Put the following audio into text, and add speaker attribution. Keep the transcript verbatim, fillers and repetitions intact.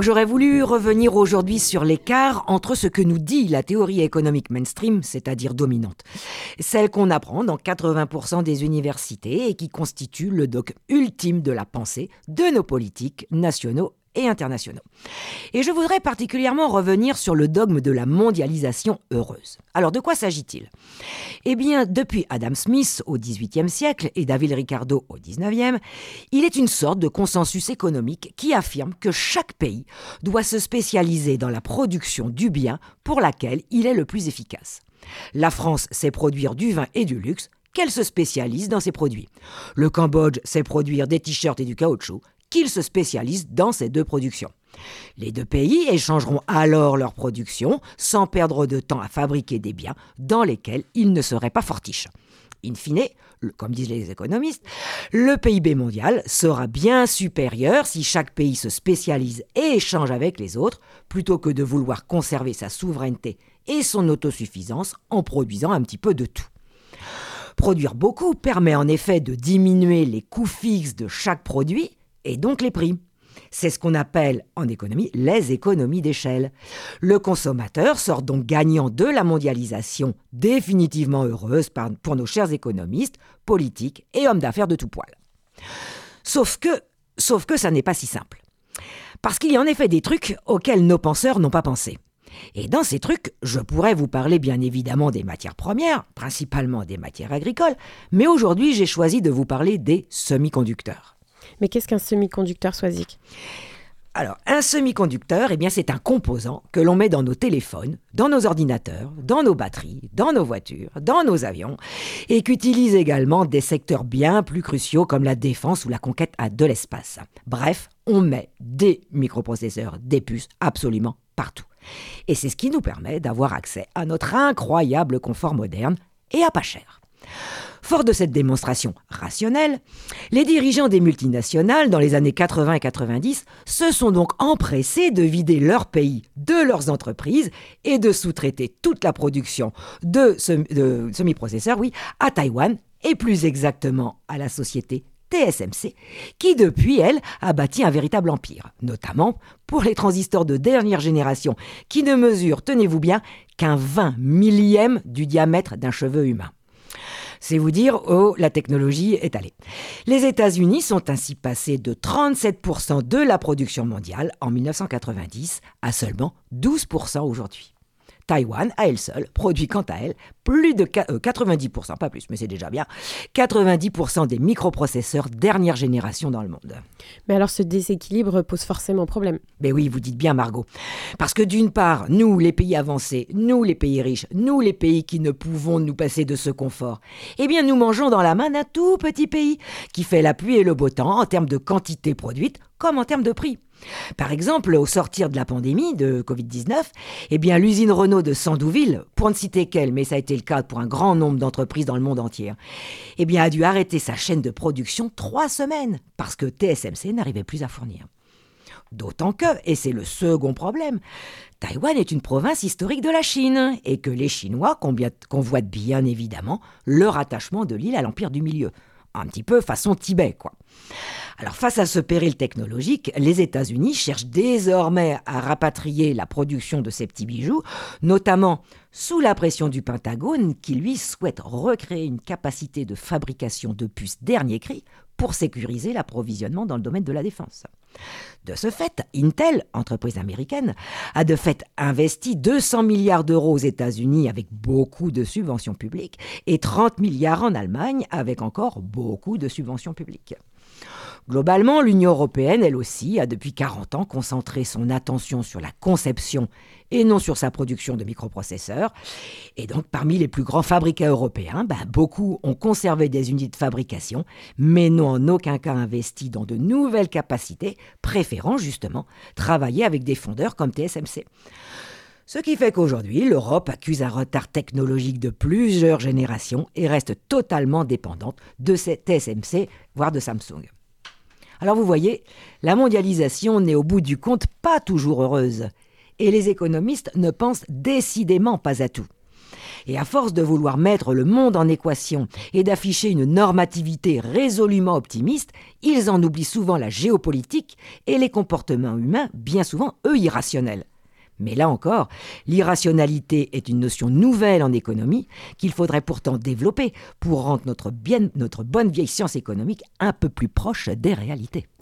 Speaker 1: J'aurais voulu revenir aujourd'hui sur l'écart entre ce que nous dit la théorie économique mainstream, c'est-à-dire dominante, celle qu'on apprend dans quatre-vingts pour cent des universités et qui constitue le dogme ultime de la pensée de nos politiques nationaux et internationaux. Et je voudrais particulièrement revenir sur le dogme de la mondialisation heureuse. Alors, de quoi s'agit-il ? Eh bien, depuis Adam Smith au dix-huitième siècle et David Ricardo au dix-neuvième, il est une sorte de consensus économique qui affirme que chaque pays doit se spécialiser dans la production du bien pour laquelle il est le plus efficace. La France sait produire du vin et du luxe, qu'elle se spécialise dans ses produits. Le Cambodge sait produire des t-shirts et du caoutchouc, qu'il se spécialise dans ces deux productions. Les deux pays échangeront alors leur production sans perdre de temps à fabriquer des biens dans lesquels ils ne seraient pas fortiches. In fine, comme disent les économistes, le P I B mondial sera bien supérieur si chaque pays se spécialise et échange avec les autres, plutôt que de vouloir conserver sa souveraineté et son autosuffisance en produisant un petit peu de tout. Produire beaucoup permet en effet de diminuer les coûts fixes de chaque produit et donc les prix. C'est ce qu'on appelle en économie les économies d'échelle. Le consommateur sort donc gagnant de la mondialisation définitivement heureuse pour nos chers économistes, politiques et hommes d'affaires de tout poil. Sauf que, sauf que ça n'est pas si simple. Parce qu'il y a en effet des trucs auxquels nos penseurs n'ont pas pensé. Et dans ces trucs, je pourrais vous parler bien évidemment des matières premières, principalement des matières agricoles, mais aujourd'hui j'ai choisi de vous parler des semi-conducteurs.
Speaker 2: Mais qu'est-ce qu'un semi-conducteur, Soisic ?
Speaker 1: Alors, un semi-conducteur, eh bien, c'est un composant que l'on met dans nos téléphones, dans nos ordinateurs, dans nos batteries, dans nos voitures, dans nos avions, et qu'utilise également des secteurs bien plus cruciaux comme la défense ou la conquête de l'espace. Bref, on met des microprocesseurs, des puces, absolument partout. Et c'est ce qui nous permet d'avoir accès à notre incroyable confort moderne et à pas cher. Fort de cette démonstration rationnelle, les dirigeants des multinationales dans les années quatre-vingts et quatre-vingt-dix se sont donc empressés de vider leur pays de leurs entreprises et de sous-traiter toute la production de, sem- de semi-processeurs oui, à Taïwan et plus exactement à la société T S M C, qui depuis, elle, a bâti un véritable empire, notamment pour les transistors de dernière génération qui ne mesurent, tenez-vous bien, qu'un vingt millième du diamètre d'un cheveu humain. C'est vous dire où la technologie est allée. Les États-Unis sont ainsi passés de trente-sept pour cent de la production mondiale en dix-neuf cent quatre-vingt-dix à seulement douze pour cent aujourd'hui. Taïwan, à elle seule, produit quant à elle plus de quatre-vingt-dix pour cent, pas plus, mais c'est déjà bien, quatre-vingt-dix pour cent des microprocesseurs dernière génération dans le monde.
Speaker 2: Mais alors ce déséquilibre pose forcément problème.
Speaker 1: Mais oui, vous dites bien Margot. Parce que d'une part, nous, les pays avancés, nous, les pays riches, nous, les pays qui ne pouvons nous passer de ce confort, eh bien nous mangeons dans la main d'un tout petit pays qui fait la pluie et le beau temps en termes de quantité produite comme en termes de prix. Par exemple, au sortir de la pandémie de covid dix-neuf, eh bien, l'usine Renault de Sandouville, pour ne citer qu'elle, mais ça a été le cas pour un grand nombre d'entreprises dans le monde entier, eh bien, a dû arrêter sa chaîne de production trois semaines parce que T S M C n'arrivait plus à fournir. D'autant que, et c'est le second problème, Taïwan est une province historique de la Chine et que les Chinois convoitent bien évidemment le rattachement de l'île à l'Empire du Milieu. Un petit peu façon Tibet, quoi. Alors, face à ce péril technologique, les États-Unis cherchent désormais à rapatrier la production de ces petits bijoux, notamment sous la pression du Pentagone, qui lui souhaite recréer une capacité de fabrication de puces dernier cri pour sécuriser l'approvisionnement dans le domaine de la défense. De ce fait, Intel, entreprise américaine, a de fait investi deux cents milliards d'euros aux États-Unis avec beaucoup de subventions publiques et trente milliards en Allemagne avec encore beaucoup de subventions publiques. Globalement, l'Union européenne, elle aussi, a depuis quarante ans concentré son attention sur la conception et non sur sa production de microprocesseurs. Et donc, parmi les plus grands fabricants européens, ben, beaucoup ont conservé des unités de fabrication, mais n'ont en aucun cas investi dans de nouvelles capacités, préférant justement travailler avec des fondeurs comme T S M C. Ce qui fait qu'aujourd'hui, l'Europe accuse un retard technologique de plusieurs générations et reste totalement dépendante de T S M C, voire de Samsung. Alors vous voyez, la mondialisation n'est au bout du compte pas toujours heureuse. Et les économistes ne pensent décidément pas à tout. Et à force de vouloir mettre le monde en équation et d'afficher une normativité résolument optimiste, ils en oublient souvent la géopolitique et les comportements humains, bien souvent, eux, irrationnels. Mais là encore, l'irrationalité est une notion nouvelle en économie qu'il faudrait pourtant développer pour rendre notre, bien, notre bonne vieille science économique un peu plus proche des réalités.